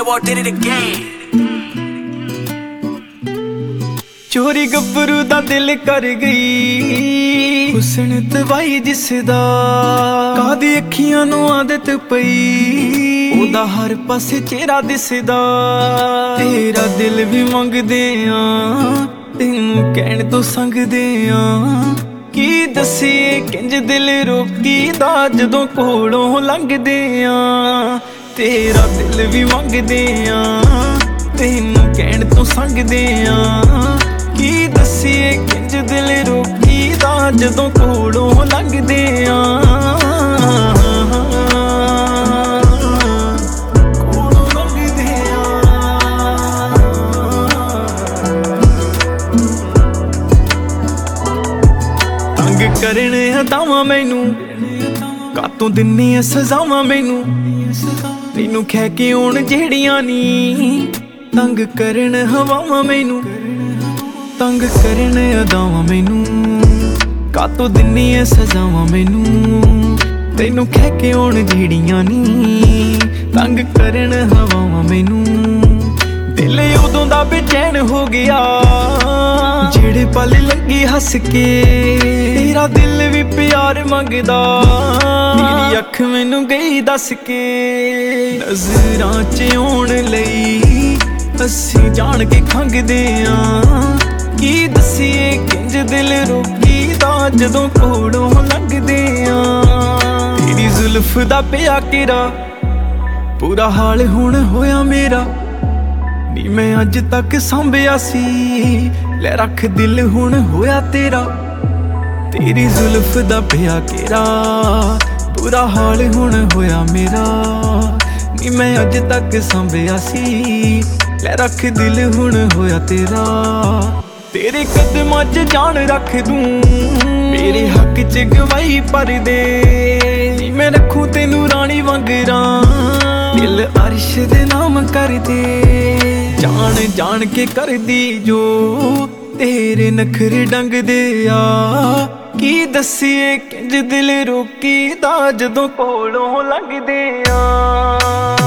Skywalk did it again. ਚੋਰੀ ਗੱਭਰੂ ਦਾ ਦਿਲ ਕਰ ਗਈ, ਹੁਸਨ ਤਵਾਈ ਜਿਸਦਾ ਕਾਦੀ ਅੱਖੀਆਂ ਨੂੰ ਆਦਤ ਪਈ, ਉਹਦਾ ਹਰ ਪਾਸੇ ਚਿਹਰਾ ਦਿਸਦਾ। ਤੇਰਾ ਦਿਲ ਵੀ ਮੰਗਦੇ ਆ, ਤੈਨੂੰ ਕਹਿਣ ਤੋਂ ਸੰਗਦੇ ਆ, ਕੀ ਦਸੀਏ ਕਿੰਜ ਦਿਲ ਰੋਕੀਦਾ ਜਦੋਂ ਕੋਲੋਂ ਲੰਘਦੇ ਆ। ਤੇਰਾ ਦਿਲ ਵੀ ਮੰਗਦੇ ਆ, ਤੈਨੂੰ ਕਹਿਣ ਤੋਂ ਸੰਗਦੇ ਆ, ਕੀ ਦਸੀਏ ਕਿੰਜ ਦਿਲ ਰੋਕੀਦਾ ਜਦੋਂ ਕੋਲੋਂ ਲੰਘਦੇ ਆ। ਕੋਲੋਂ ਲੰਘਦੇ ਆ। ਤੰਗ ਕਰਨ ਹਦਾਵਾਂ ਮੈਨੂੰ, ਕਾਤੋਂ ਦਿੰਨੀ ਸਜ਼ਾਵਾਂ ਮੈਨੂੰ, ਤੈਨੂੰ ਖਹਿ ਕੇ ਆਉਣ ਜਿਹੜੀਆਂ ਨੀ। ਤੰਗ ਕਰਨ ਹਵਾਵਾਂ ਮੈਨੂੰ, ਤੰਗ ਕਰਨ ਅਦਾਵਾਂ ਮੈਨੂੰ, ਕਾਤੋਂ ਦਿੰਨੀ ਸਜ਼ਾਵਾਂ ਮੈਨੂੰ, ਤੈਨੂੰ ਖਹਿ ਕੇ ਆਉਣ ਜਿਹੜੀਆਂ ਨੀ। ਤੰਗ ਕਰਨ ਹਵਾਵਾਂ ਮੈਨੂੰ, ਦਿਲ ਉਦੋਂ ਦਾ ਬੇਚੈਨ ਹੋ ਗਿਆ, ਜਿਹੜੇ ਪਲ ਲੰਘੀ ਹੱਸ ਕੇ। ਤੇਰਾ ਦਿਲ ਵੀ ਪਿਆਰ ਮੰਗਦਾ, ਤੇਰੀ ਅੱਖ ਮੈਨੂੰ ਗਈ ਦੱਸ ਕੇ। ਨਜ਼ਰਾਂ 'ਚ ਆਉਣ ਲਈ ਅਸੀਂ ਜਾਣ ਕੇ ਖੰਘਦੇ ਆ, ਕੀ ਦਸੀਏ ਕਿੰਜ ਦਿਲ ਰੋਕੀਦਾ ਜਦੋਂ ਕੋਲੋਂ ਲੰਘਦੇ ਆ। ਤੇਰੀ ਜ਼ੁਲਫ ਦਾ ਪਿਆ ਕਿਰਾ, ਬੁਰਾ ਹਾਲ ਹੁਣ ਹੋਇਆ ਮੇਰਾ, ਨੀ ਮੈਂ ਅੱਜ ਤੱਕ ਸੰਭਿਆ ਸੀ, ਲੈ ਰੱਖ ਦਿਲ ਹੁਣ ਹੋਇਆ ਤੇਰਾ। ਤੇਰੀ ਜ਼ੁਲਫ ਦਾ ਪਿਆ ਕਿਰਾ, ਬੁਰਾ ਹਾਲ ਹੁਣ ਹੋਇਆ ਮੇਰਾ, ਨੀ ਮੈਂ ਅੱਜ ਤੱਕ ਸੰਭਿਆ ਸੀ, ਲੈ ਰੱਖ ਦਿਲ ਹੁਣ ਹੋਇਆ ਤੇਰਾ। ਤੇਰੇ ਕਦਮਾਂ 'ਚ ਜਾਨ ਰੱਖ ਦੂੰ, ਮੇਰੇ ਹੱਕ 'ਚ ਗਵਾਹੀ ਭਰ ਦੇ, ਨੀ ਮੈਂ ਰੱਖੂ ਤੈਨੂੰ ਰਾਣੀ ਵਾਂਗਰਾਂ, ਦਿਲ ਅਰਸ਼ ਦੇ ਨਾਮ ਕਰ ਦੇ। ਜਾਣ ਜਾਣ ਕੇ ਕਰਦੀ ਜੋ ਤੇਰੇ ਨਖਰੇ ਡੰਗਦੇ ਆ, ਕੀ ਦਸੀਏ ਕਿੰਜ ਦਿਲ ਰੋਕੀਦਾ ਜਦੋਂ ਕੋਲੋਂ ਲੰਘਦੇ ਆ।